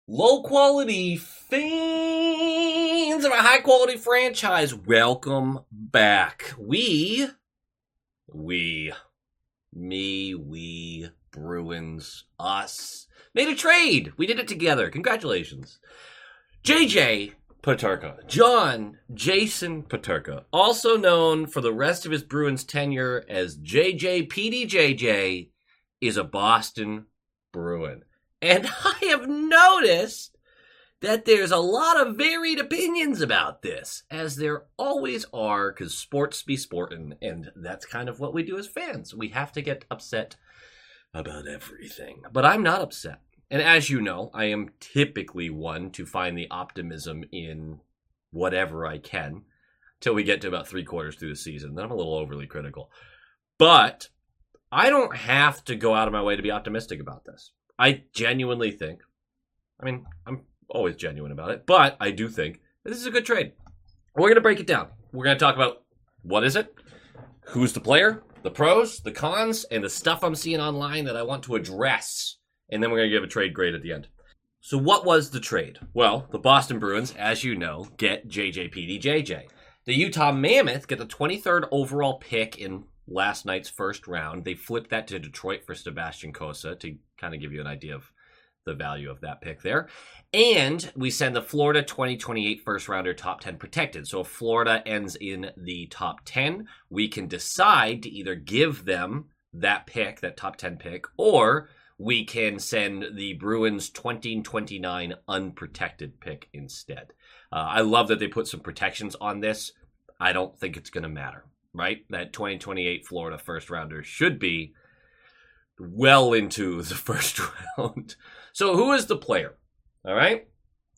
Low quality fans of a high quality franchise, welcome back. We Bruins, us, made a trade. We did it together. Congratulations. JJ Peterka, John Jason Peterka, also known for the rest of his Bruins tenure as JJ PDJJ, is a Boston Bruin. And I have noticed that there's a lot of varied opinions about this, as there always are, because sports be sportin', and that's kind of what we do as fans. We have to get upset about everything. But I'm not upset. And as you know, I am typically one to find the optimism in whatever I can, till we get to about 3/4 through the season. Then I'm a little overly critical. But I don't have to go out of my way to be optimistic about this. I genuinely think, I'm always genuine about it, but I do think that this is a good trade. We're going to break it down. We're going to talk about what is it, who's the player, the pros, the cons, and the stuff I'm seeing online that I want to address. And then we're going to give a trade grade at the end. So what was the trade? Well, the Boston Bruins, as you know, get JJPDJJ. The Utah Mammoth get the 23rd overall pick in last night's first round. They flipped that to Detroit for Sebastian Cossa to kind of give you an idea of the value of that pick there. And we send the Florida 2028 first rounder top 10 protected. So if Florida ends in the top 10, we can decide to either give them that pick, that top 10 pick, or we can send the Bruins 2029 unprotected pick instead. I love that they put some protections on this. I don't think it's going to matter. Right? That 2028 Florida first rounder should be well into the first round. So who is the player? All right.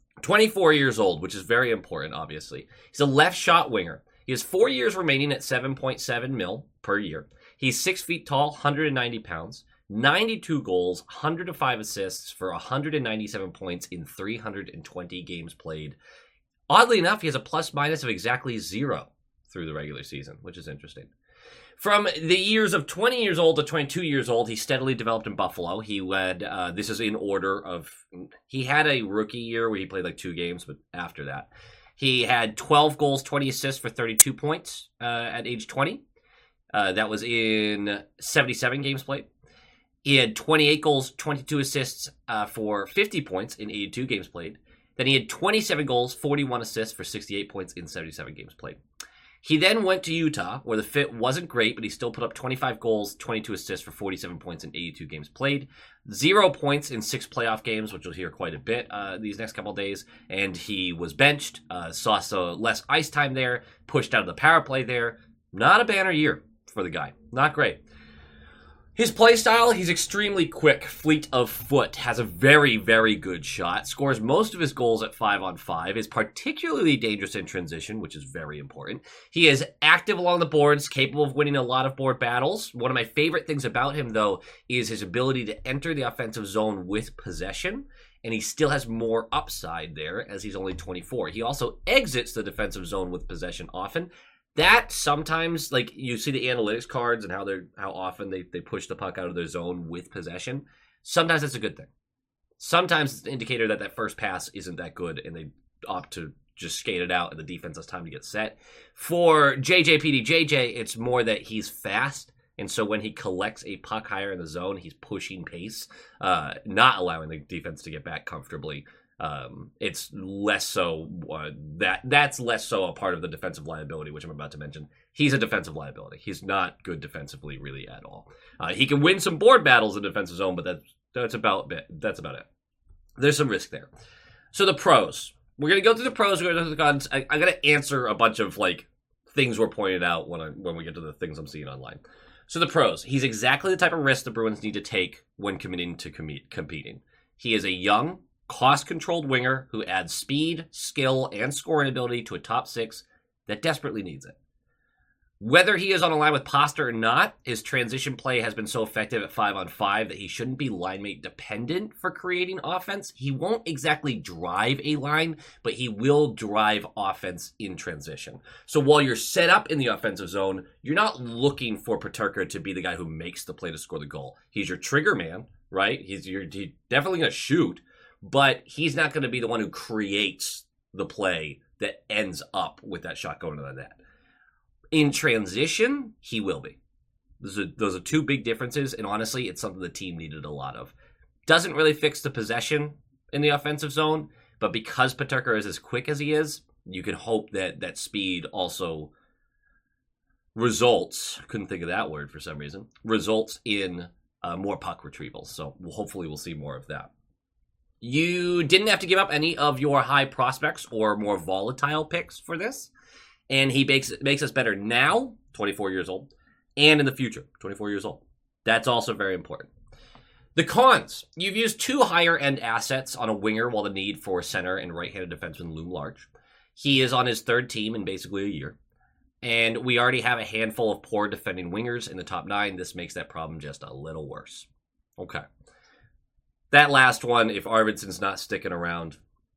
24 years old, which is very important, obviously. He's a left shot winger. He has 4 years remaining at $7.7 million per year. He's 6 feet tall, 190 pounds, 92 goals, 105 assists for 197 points in 320 games played. Oddly enough, he has a plus minus of exactly 0 through the regular season, which is interesting. From the years of 20 years old to 22 years old, he steadily developed in Buffalo. He led, this is in order of, he had a rookie year where he played like 2 games, but after that, he had 12 goals, 20 assists for 32 points at age 20. That was in 77 games played. He had 28 goals, 22 assists for 50 points in 82 games played. Then he had 27 goals, 41 assists for 68 points in 77 games played. He then went to Utah, where the fit wasn't great, but he still put up 25 goals, 22 assists for 47 points in 82 games played. 0 points in 6 playoff games, which we'll hear quite a bit these next couple of days. And he was benched, saw some less ice time there, pushed out of the power play there. Not a banner year for the guy. Not great. His play style, he's extremely quick, fleet of foot, has a very, very good shot, scores most of his goals at 5-on-5, is particularly dangerous in transition, which is very important. He is active along the boards, capable of winning a lot of board battles. One of my favorite things about him, though, is his ability to enter the offensive zone with possession, and he still has more upside there as he's only 24. He also exits the defensive zone with possession often. That sometimes, like, you see the analytics cards and how often they push the puck out of their zone with possession. Sometimes that's a good thing. Sometimes it's an indicator that first pass isn't that good and they opt to just skate it out and the defense has time to get set. For JJPDJJ, it's more that he's fast, and so when he collects a puck higher in the zone, he's pushing pace, not allowing the defense to get back comfortably. It's less so that's less so a part of the defensive liability, which I'm about to mention. He's a defensive liability. He's not good defensively really at all. He can win some board battles in the defensive zone, but that's about it. There's some risk there. So the pros. We're gonna go through the pros. We're gonna go through the cons. I'm gonna answer a bunch of like things were pointed out when we get to the things I'm seeing online. So the pros. He's exactly the type of risk the Bruins need to take when committing to competing. He is a young, cost-controlled winger who adds speed, skill, and scoring ability to a top 6 that desperately needs it. Whether he is on a line with Pasta or not, his transition play has been so effective at 5-on-5 that he shouldn't be line mate dependent for creating offense. He won't exactly drive a line, but he will drive offense in transition. So while you're set up in the offensive zone, you're not looking for Peterka to be the guy who makes the play to score the goal. He's your trigger man, right? He's definitely going to shoot, but he's not going to be the one who creates the play that ends up with that shot going to the net. In transition, he will be. Those are two big differences, and honestly, it's something the team needed a lot of. Doesn't really fix the possession in the offensive zone, but because Peterka is as quick as he is, you can hope that that speed also results, couldn't think of that word for some reason, results in more puck retrievals. So hopefully we'll see more of that. You didn't have to give up any of your high prospects or more volatile picks for this, and he makes us better now, 24 years old, and in the future, 24 years old. That's also very important. The cons. You've used two higher-end assets on a winger while the need for center and right-handed defenseman loom large. He is on his third team in basically a year. And we already have a handful of poor defending wingers in the top 9. This makes that problem just a little worse. Okay. That last one, if Arvidsson's not sticking around,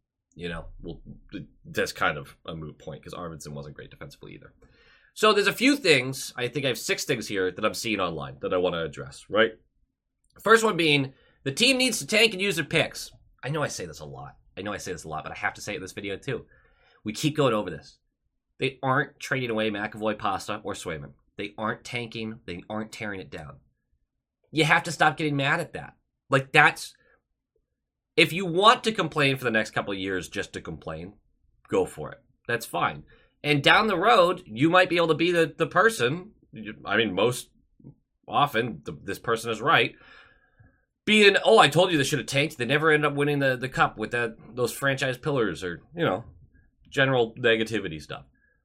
that's kind of a moot point because Arvidsson wasn't great defensively either. So there's a few things, I think I have 6 things here that I'm seeing online that I want to address, right? First one being, the team needs to tank and use their picks. I know I say this a lot, but I have to say it in this video too. We keep going over this. They aren't trading away McAvoy, Pasta, or Swayman. They aren't tanking. They aren't tearing it down. You have to stop getting mad at that. Like, that's... If you want to complain for the next couple of years just to complain, go for it. That's fine. And down the road, you might be able to be the person, I mean, most often, this person is right, being, oh, I told you they should have tanked. They never end up winning the cup with those franchise pillars or, general negativity stuff.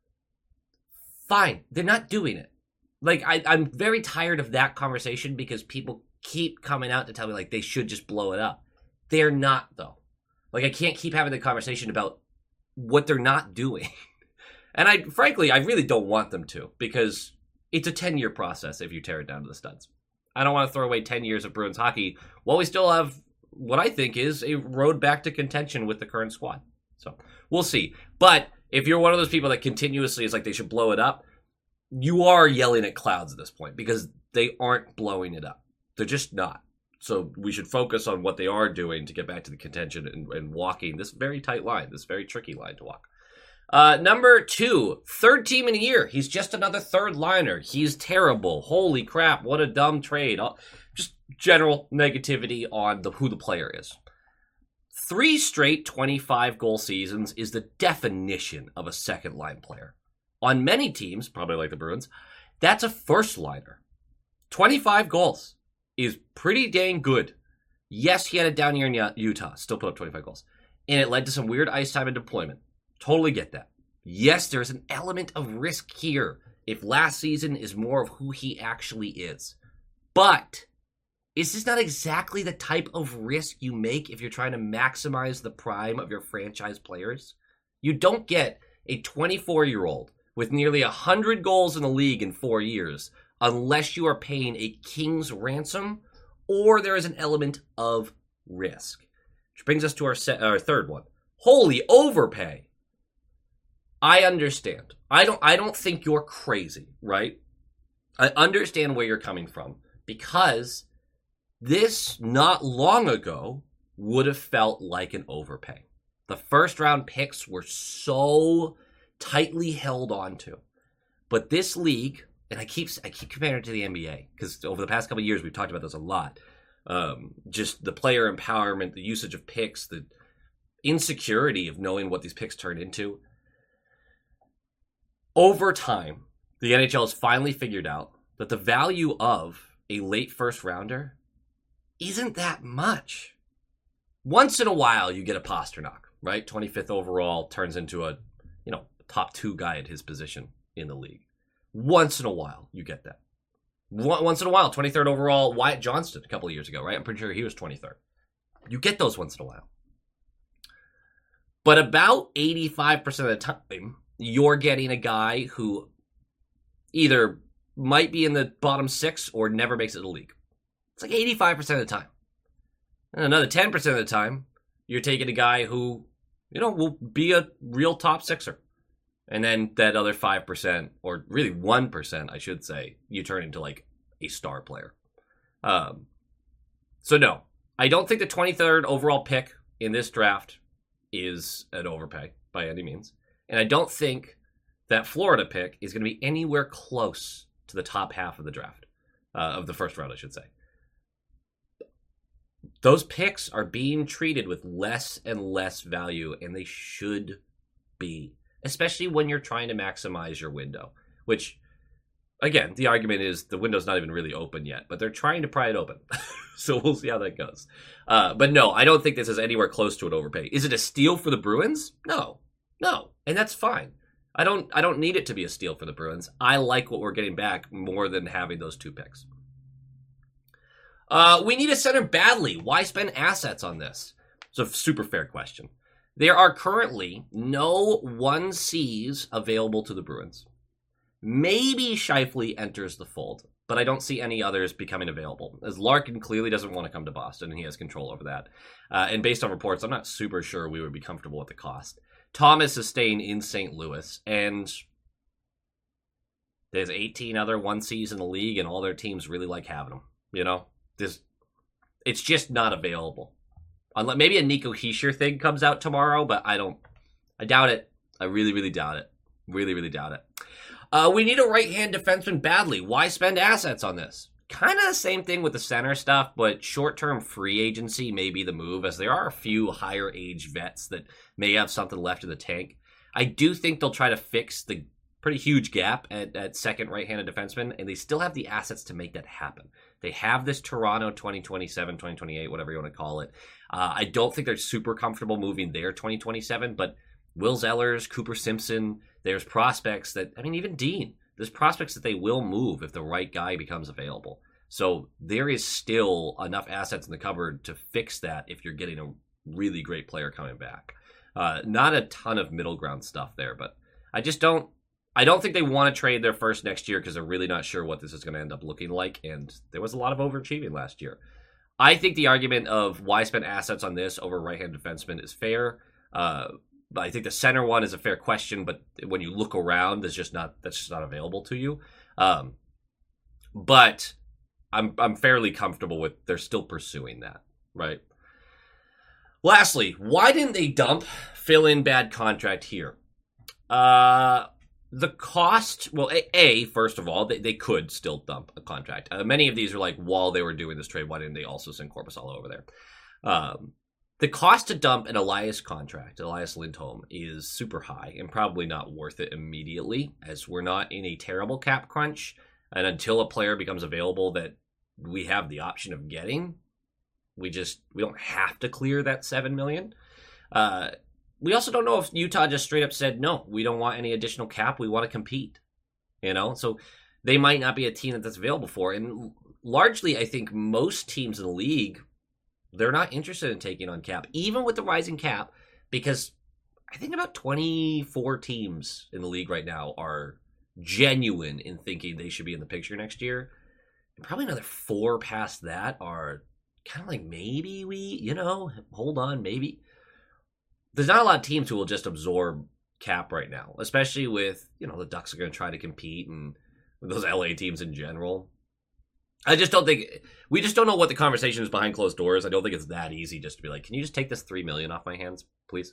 Fine. They're not doing it. Like, I'm very tired of that conversation because people keep coming out to tell me, like, they should just blow it up. They're not, though. Like, I can't keep having the conversation about what they're not doing. And I really don't want them to, because it's a 10-year process if you tear it down to the studs. I don't want to throw away 10 years of Bruins hockey while we still have what I think is a road back to contention with the current squad. So, we'll see. But if you're one of those people that continuously is like they should blow it up, you are yelling at clouds at this point, because they aren't blowing it up. They're just not. So we should focus on what they are doing to get back to the contention and walking this very tight line, this very tricky line to walk. Number 2, third team in a year. He's just another third liner. He's terrible. Holy crap, what a dumb trade. Just general negativity on who the player is. 3 straight 25-goal seasons is the definition of a second-line player. On many teams, probably like the Bruins, that's a first liner. 25 goals is pretty dang good. Yes, he had it down here in Utah, still put up 25 goals. And it led to some weird ice time and deployment. Totally get that. Yes, there's an element of risk here if last season is more of who he actually is. But is this not exactly the type of risk you make if you're trying to maximize the prime of your franchise players? You don't get a 24-year-old with nearly 100 goals in the league in 4 years unless you are paying a king's ransom or there is an element of risk. Which brings us to our third one. Holy overpay. I understand. I don't think you're crazy, right? I understand where you're coming from, because this not long ago would have felt like an overpay. The first round picks were so tightly held onto. But this league, and I keep comparing it to the NBA, because over the past couple of years we've talked about this a lot. Just the player empowerment, the usage of picks, the insecurity of knowing what these picks turn into. Over time, the NHL has finally figured out that the value of a late first rounder isn't that much. Once in a while, you get a Pasternak, right? 25th overall, turns into a top 2 guy at his position in the league. Once in a while, you get that. Once in a while, 23rd overall, Wyatt Johnston a couple of years ago, right? I'm pretty sure he was 23rd. You get those once in a while. But about 85% of the time, you're getting a guy who either might be in the bottom 6 or never makes it to the league. It's like 85% of the time. And another 10% of the time, you're taking a guy who, will be a real top 6er. And then that other 5%, or really 1%, I should say, you turn into like a star player. So no, I don't think the 23rd overall pick in this draft is an overpay by any means. And I don't think that Florida pick is going to be anywhere close to the top half of the draft, of the first round, I should say. Those picks are being treated with less and less value, and they should be, especially when you're trying to maximize your window, which, again, the argument is the window's not even really open yet, but they're trying to pry it open. So we'll see how that goes. But no, I don't think this is anywhere close to an overpay. Is it a steal for the Bruins? No. And that's fine. I don't need it to be a steal for the Bruins. I like what we're getting back more than having those 2 picks. We need a center badly. Why spend assets on this? It's a super fair question. There are currently no 1Cs available to the Bruins. Maybe Scheifele enters the fold, but I don't see any others becoming available, as Larkin clearly doesn't want to come to Boston, and he has control over that. And based on reports, I'm not super sure we would be comfortable with the cost. Thomas is staying in St. Louis, and there's 18 other 1Cs in the league, and all their teams really like having them. You know, it's just not available. Unless maybe a Nico Hischier thing comes out tomorrow, but I doubt it. I really, really doubt it. Really, really doubt it. We need a right-hand defenseman badly. Why spend assets on this? Kind of the same thing with the center stuff, but short-term free agency may be the move, as there are a few higher-age vets that may have something left in the tank. I do think they'll try to fix the pretty huge gap at second right-handed defenseman, and they still have the assets to make that happen. They have this Toronto 2027, 2028, whatever you want to call it. I don't think they're super comfortable moving there 2027, but Will Zellers, Cooper Simpson, there's prospects that, I mean, even Dean, there's prospects that they will move if the right guy becomes available. So there is still enough assets in the cupboard to fix that if you're getting a really great player coming back. Not a ton of middle ground stuff there, but I don't think they want to trade their first next year because they're really not sure what this is going to end up looking like, and there was a lot of overachieving last year. I think the argument of why spend assets on this over right-hand defenseman is fair. But I think the center one is a fair question, but when you look around, that's just not available to you. But I'm fairly comfortable with they're still pursuing that, right? Lastly, why didn't they dump fill-in bad contract here? The cost, well, first of all, they could still dump a contract. Many of these are like, while they were doing this trade, why didn't they also send Korpisalo over there? The cost to dump an Elias contract, Elias Lindholm, is super high and probably not worth it immediately, as we're not in a terrible cap crunch. And until a player becomes available that we have the option of getting, we don't have to clear that $7 million. We also don't know if Utah just straight up said, no, we don't want any additional cap. We want to compete, so they might not be a team that's available for. And largely, I think most teams in the league, they're not interested in taking on cap, even with the rising cap, because I think about 24 teams in the league right now are genuine in thinking they should be in the picture next year. And probably another 4 past that are kind of like, maybe we, hold on, maybe. There's not a lot of teams who will just absorb cap right now, especially with, the Ducks are going to try to compete and those LA teams in general. We just don't know what the conversation is behind closed doors. I don't think it's that easy just to be like, can you just take this $3 million off my hands, please?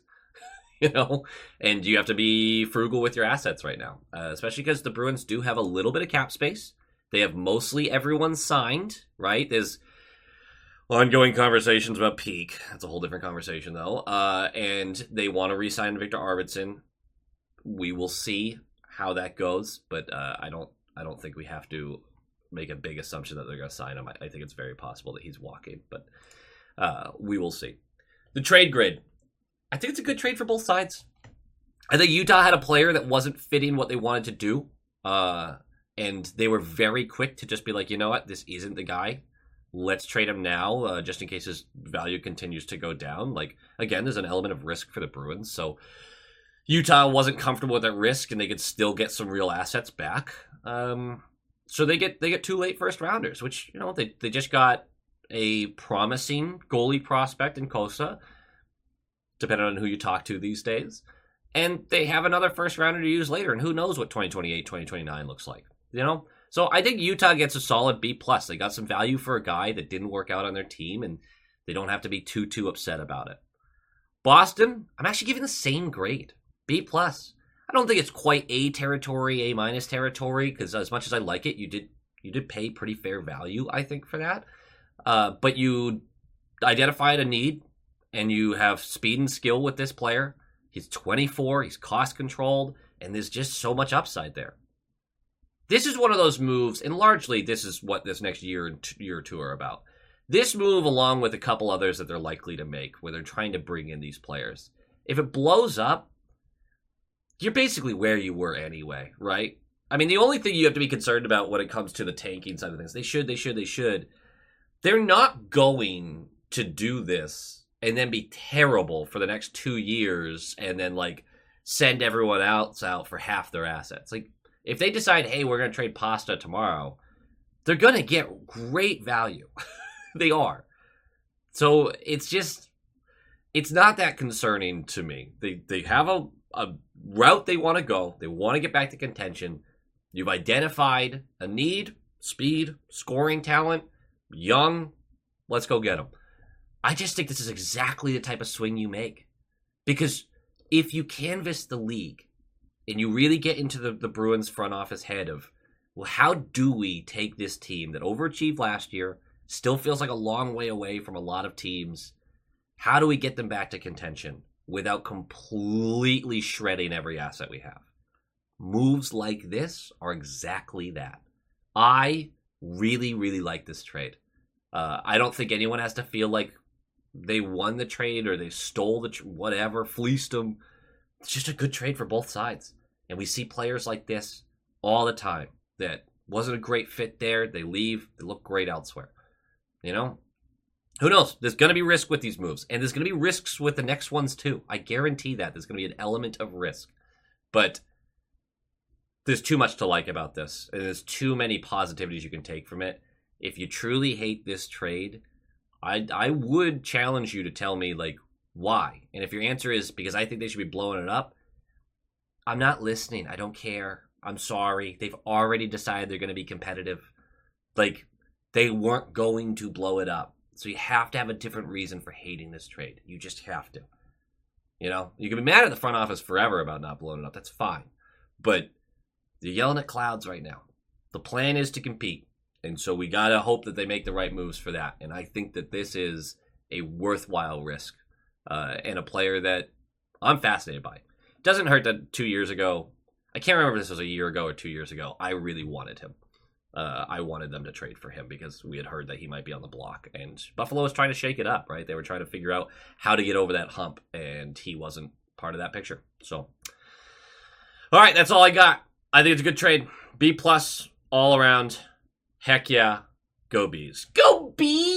And you have to be frugal with your assets right now, especially because the Bruins do have a little bit of cap space. They have mostly everyone signed, right? There's ongoing conversations about Peak. That's a whole different conversation, though. And they want to re-sign Victor Arvidsson. We will see how that goes, but I don't think we have to make a big assumption that they're going to sign him. I think it's very possible that he's walking, but we will see. The trade grid. I think it's a good trade for both sides. I think Utah had a player that wasn't fitting what they wanted to do, and they were very quick to just be like, you know what, this isn't the guy. Let's trade him now, just in case his value continues to go down. Like, again, there's an element of risk for the Bruins, so Utah wasn't comfortable with that risk, and they could still get some real assets back. So they get 2 late first rounders, which, they just got a promising goalie prospect in Kosa, depending on who you talk to these days. And they have another first rounder to use later, and who knows what 2028, 2029 looks like, So I think Utah gets a solid B+. They got some value for a guy that didn't work out on their team, and they don't have to be too upset about it. Boston, I'm actually giving the same grade. B+. I don't think it's quite A territory, A- territory, because as much as I like it, you did pay pretty fair value, I think, for that. But you identified a need, and you have speed and skill with this player. He's 24, he's cost controlled, and there's just so much upside there. This is one of those moves, and largely this is what this next year or two are about. This move, along with a couple others that they're likely to make, where they're trying to bring in these players. If it blows up, you're basically where you were anyway, right? I mean, the only thing you have to be concerned about when it comes to the tanking side of things, they should. They're not going to do this and then be terrible for the next 2 years and then, like, send everyone else out for half their assets. Like, if they decide, hey, we're going to trade Pasta tomorrow, they're going to get great value. They are. So it's not that concerning to me. They have a route they want to go. They want to get back to contention. You've identified a need, speed, scoring talent, young. Let's go get them. I just think this is exactly the type of swing you make. Because if you canvass the league and you really get into the Bruins front office head of, well, how do we take this team that overachieved last year, still feels like a long way away from a lot of teams, how do we get them back to contention without completely shredding every asset we have? Moves like this are exactly that. I really, really like this trade. I don't think anyone has to feel like they won the trade or they stole the whatever, fleeced them. It's just a good trade for both sides. And we see players like this all the time that wasn't a great fit there. They leave. They look great elsewhere. You know? Who knows? There's going to be risk with these moves. And there's going to be risks with the next ones too. I guarantee that. There's going to be an element of risk. But there's too much to like about this. And there's too many positivities you can take from it. If you truly hate this trade, I would challenge you to tell me, like, why? And if your answer is because I think they should be blowing it up, I'm not listening. I don't care. I'm sorry. They've already decided they're going to be competitive. Like, they weren't going to blow it up. So you have to have a different reason for hating this trade. You just have to. You know, you can be mad at the front office forever about not blowing it up. That's fine. But they're yelling at clouds right now. The plan is to compete. And so we got to hope that they make the right moves for that. And I think that this is a worthwhile risk and a player that I'm fascinated by. It doesn't hurt that 2 years ago, I can't remember if this was a year ago or 2 years ago, I really wanted him. I wanted them to trade for him because we had heard that he might be on the block. And Buffalo was trying to shake it up, right? They were trying to figure out how to get over that hump, and he wasn't part of that picture. So, all right, that's all I got. I think it's a good trade. B+ all around. Heck yeah. Go Bees. Go Bees!